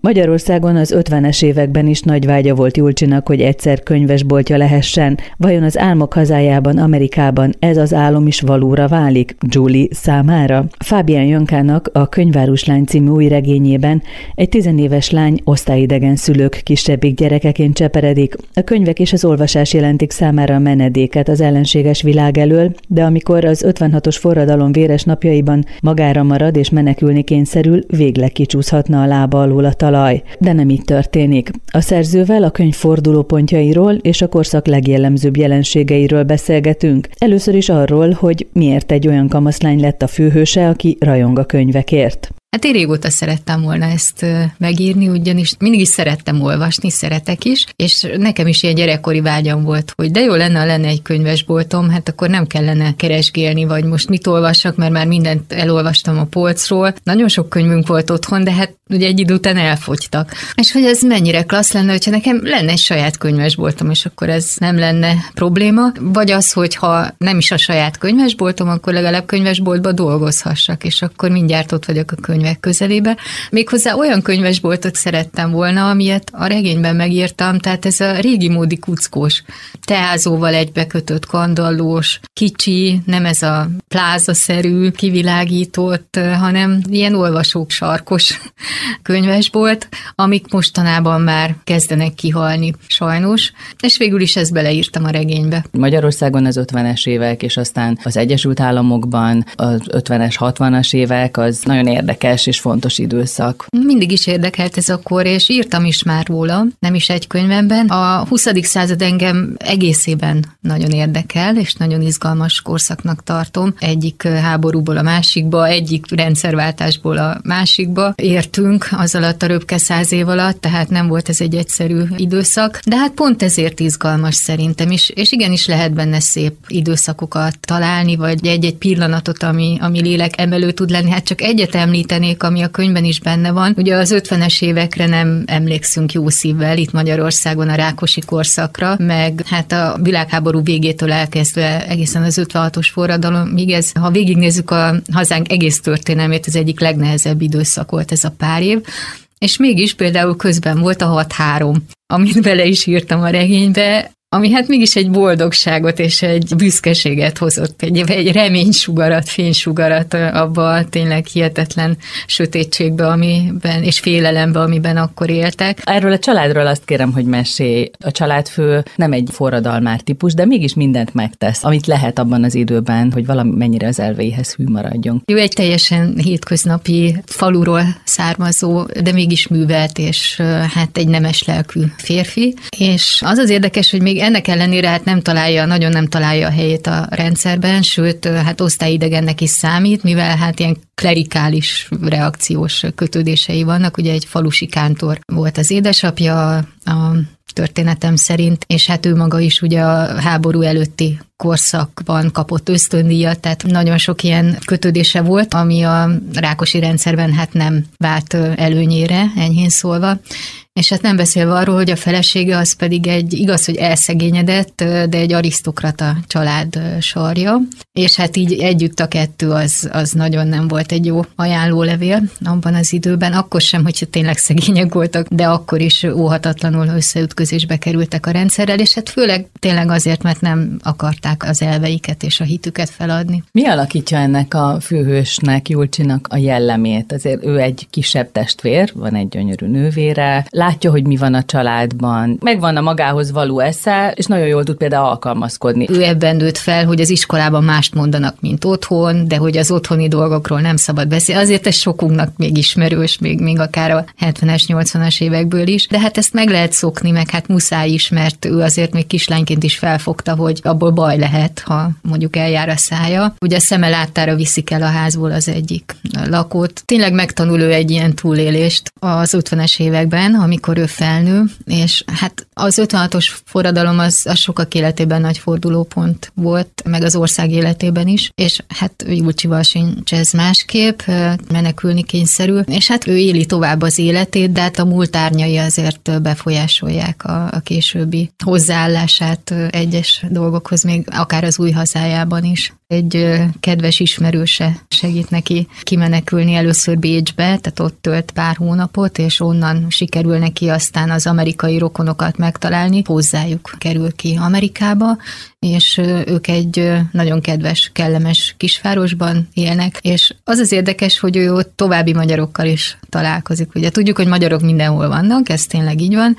Magyarországon az 50-es években is nagy vágya volt Julcsinak, hogy egyszer könyvesboltja lehessen. Vajon az álmok hazájában, Amerikában ez az álom is valóra válik Julie számára? Fábián Jankának a Könyváruslány című új regényében egy 10 éves lány osztályidegen szülők kisebbik gyerekeként cseperedik. A könyvek és az olvasás jelentik számára a menedéket az ellenséges világ elől, de amikor az 56-os forradalom véres napjaiban magára marad és menekülni kényszerül, végleg kicsúszhatna a lába alól a talaj. De nem így történik. A szerzővel a könyv fordulópontjairól és a korszak legjellemzőbb jelenségeiről beszélgetünk. Először is arról, hogy miért egy olyan kamaszlány lett a főhőse, aki rajong a könyvekért. Hát én régóta szerettem volna ezt megírni, ugyanis mindig is szerettem olvasni, szeretek is, és nekem is ilyen gyerekkori vágyam volt, hogy de jó lenne, ha lenne egy könyvesboltom, hát akkor nem kellene keresgélni, vagy most mit olvassak, mert már mindent elolvastam a polcról. Nagyon sok könyvünk volt otthon, de hát ugye egy idő után elfogytak. És hogy ez mennyire klassz lenne, hogyha nekem lenne egy saját könyvesboltom, és akkor ez nem lenne probléma, vagy az, hogy ha nem is a saját könyvesboltom, akkor legalább könyvesboltba dolgozhassak, és akkor mindjárt ott vagyok a könyvek közelébe. Méghozzá olyan könyvesboltot szerettem volna, amilyet a regényben megírtam, tehát ez a régi módi kuckós, teázóval egybekötött kandallós, kicsi, nem ez a plázaszerű, kivilágított, hanem ilyen olvasók sarkos könyvesbolt, amik mostanában már kezdenek kihalni, sajnos, és végül is ezt beleírtam a regénybe. Magyarországon az 50-es évek, és aztán az Egyesült Államokban az 50-es, 60-as évek, az nagyon érdekes és fontos időszak. Mindig is érdekelt ez a kor, és írtam is már róla, nem is egy könyvemben. A 20. század engem egészében nagyon érdekel, és nagyon izgalmas korszaknak tartom. Egyik háborúból a másikba, egyik rendszerváltásból a másikba értünk az alatt a röpke 100 év alatt, tehát nem volt ez egy egyszerű időszak, de hát pont ezért izgalmas szerintem is, és igenis lehet benne szép időszakokat találni, vagy egy-egy pillanatot, ami lélek emelő tud lenni. Hát csak egyet említenék, ami a könyvben is benne van. Ugye az 50-es évekre nem emlékszünk jó szívvel, itt Magyarországon a Rákosi korszakra, meg hát a világháború végétől elkezdve egészen az 56-os forradalomig, ez, ha végignézzük a hazánk egész történelmét, az egyik legnehezebb időszak volt ez a pár év, és mégis például közben volt a 6-3, amit bele is írtam a regénybe, ami hát mégis egy boldogságot és egy büszkeséget hozott, egy reménysugarat, fénysugarat abba a tényleg hihetetlen sötétségbe, amiben, és félelembe, amiben akkor éltek. Erről a családról azt kérem, hogy mesélj. A családfő nem egy forradalmár típus, de mégis mindent megtesz, amit lehet abban az időben, hogy valamennyire az elveihez hű maradjon. Ő egy teljesen hétköznapi faluról származó, de mégis művelt, és hát egy nemes lelkű férfi. És az az érdekes, hogy még ennek ellenére hát nagyon nem találja a helyét a rendszerben, sőt, hát osztályidegennek is számít, mivel hát ilyen klerikális reakciós kötődései vannak. Ugye egy falusi kántor volt az édesapja, a történetem szerint, és hát ő maga is ugye a háború előtti korszakban kapott ösztöndíjat, tehát nagyon sok ilyen kötődése volt, ami a Rákosi rendszerben hát nem vált előnyére, enyhén szólva. És hát nem beszélve arról, hogy a felesége az pedig igaz, hogy elszegényedett, de egy arisztokrata család sarja, és hát így együtt a kettő az nagyon nem volt egy jó ajánlólevél abban az időben, akkor sem, hogyha tényleg szegények voltak, de akkor is óhatatlanul összeütközésbe kerültek a rendszerrel, és hát főleg tényleg azért, mert nem akarták az elveiket és a hitüket feladni. Mi alakítja ennek a főhősnek, Julcsinak a jellemét? Azért ő egy kisebb testvér, van egy gyönyörű nővére, látja, hogy mi van a családban, megvan a magához való esze, és nagyon jól tud például alkalmazkodni. Ő ebben nőtt fel, hogy az iskolában mást mondanak, mint otthon, de hogy az otthoni dolgokról nem szabad beszélni. Azért ez sokunknak még ismerős, még akár a 70-es, 80-as évekből is, de hát ezt meg lehet szokni, meg hát muszáj is, mert ő azért még kislányként is felfogta, hogy abból baj lehet, ha mondjuk eljár a szája. Ugye a szeme láttára viszik el a házból az egyik lakót. Tényleg megtanul ő egy ilyen túlélést az 50-es években, amikor ő felnő, és hát az 56-os forradalom az sokak életében nagy fordulópont volt, meg az ország életében is, és hát Julcsival sincs ez másképp, menekülni kényszerül, és hát ő éli tovább az életét, de hát a múlt árnyai azért befolyásolják a későbbi hozzáállását egyes dolgokhoz, még akár az új hazájában is. Egy kedves ismerőse segít neki kimenekülni először Bécsbe, tehát ott tölt pár hónapot, és onnan sikerül neki aztán az amerikai rokonokat megtalálni. Hozzájuk kerül ki Amerikába, és ők egy nagyon kedves, kellemes kisvárosban élnek, és az érdekes, hogy ő ott további magyarokkal is találkozik. Ugye tudjuk, hogy magyarok mindenhol vannak, ez tényleg így van,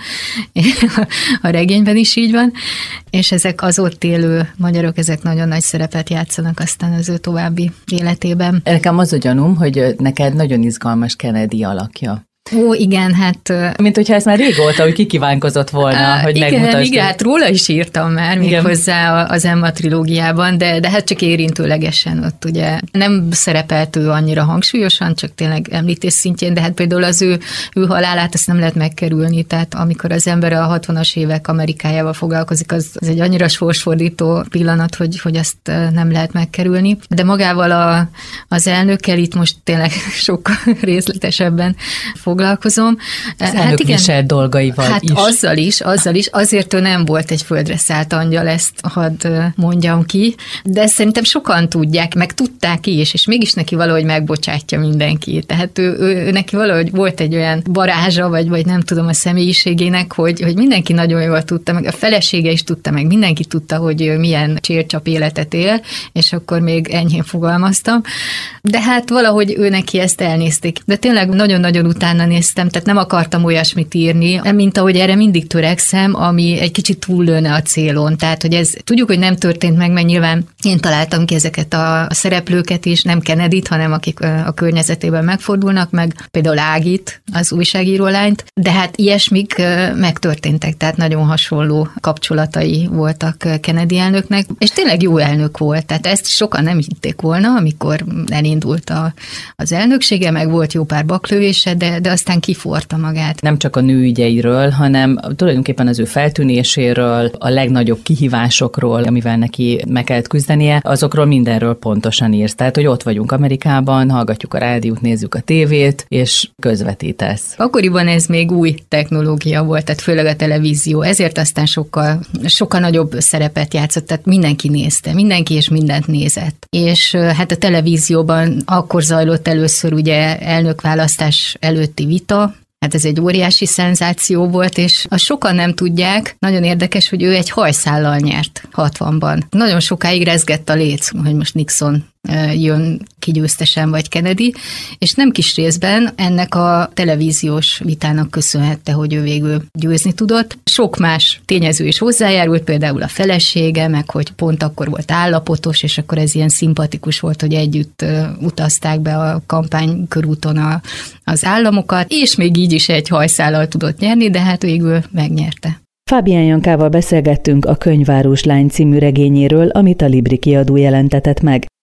a regényben is így van, és ezek az ott élő magyarok, ezek nagyon nagy szerepet játszanak aztán az ő további életében. Nekem az a gyanúm, hogy neked nagyon izgalmas Kennedy alakja. Ó, igen, hát... Mint hogyha ez már régóta, hogy kikívánkozott volna, hogy megmutasd. Igen, hát róla is írtam már még hozzá az Emma trilógiában, de hát csak érintőlegesen ott ugye nem szerepelt ő annyira hangsúlyosan, csak tényleg említés szintjén, de hát például az ő halálát azt nem lehet megkerülni, tehát amikor az ember a 60-as évek Amerikájával foglalkozik, az egy annyira sorsfordító pillanat, hogy azt nem lehet megkerülni. De magával az elnökkel itt most tényleg sokkal részletesebben foglalkozom. Az elnök viselt dolgaival hát is. Azzal is, azért ő nem volt egy földre szállt angyal, ezt hadd mondjam ki, de szerintem sokan tudják, meg tudták is, és mégis neki valahogy megbocsátja mindenki. Tehát ő neki valahogy volt egy olyan varázsa, vagy nem tudom a személyiségének, hogy mindenki nagyon jól tudta, meg a felesége is tudta, meg mindenki tudta, hogy milyen csércsap életet él, és akkor még enyhén fogalmaztam. De hát valahogy ő neki ezt elnézték. De tényleg nagyon-nagyon utána néztem, tehát nem akartam olyasmit írni, mint ahogy erre mindig törekszem, ami egy kicsit túllőne a célon. Tehát, hogy ez tudjuk, hogy nem történt meg, mert nyilván én találtam ki ezeket a szereplőket is, nem Kennedyt, hanem akik a környezetében megfordulnak, meg például Ágit, az újságíró lányt, de hát ilyesmik megtörténtek, tehát nagyon hasonló kapcsolatai voltak Kennedy elnöknek, és tényleg jó elnök volt, tehát ezt sokan nem hitték volna, amikor elindult az elnöksége, meg volt jó pár baklövése, de aztán kiforta magát. Nem csak a nőügyeiről, hanem tulajdonképpen az ő feltűnéséről, a legnagyobb kihívásokról, amivel neki meg kellett küzdenie, azokról mindenről pontosan írsz. Tehát, hogy ott vagyunk Amerikában, hallgatjuk a rádiót, nézzük a tévét, és közvetítesz. Akkoriban ez még új technológia volt, tehát főleg a televízió, ezért aztán sokkal nagyobb szerepet játszott, tehát mindenki nézte, mindenki és mindent nézett. És hát a televízióban akkor zajlott először ugye elnökválasztás előtti vita, hát ez egy óriási szenzáció volt, és azt sokan nem tudják, nagyon érdekes, hogy ő egy hajszállal nyert 60-ban. Nagyon sokáig rezgett a léc, hogy most Nixon jön ki győztesen, vagy Kennedy, és nem kis részben ennek a televíziós vitának köszönhette, hogy ő végül győzni tudott. Sok más tényező is hozzájárult, például a felesége, meg hogy pont akkor volt állapotos, és akkor ez ilyen szimpatikus volt, hogy együtt utazták be a kampánykörúton az államokat, és még így is egy hajszállal tudott nyerni, de hát végül megnyerte. Fábián Jankával beszélgettünk a Könyvárós lány című regényéről, amit a Libri kiadó jelentetett meg.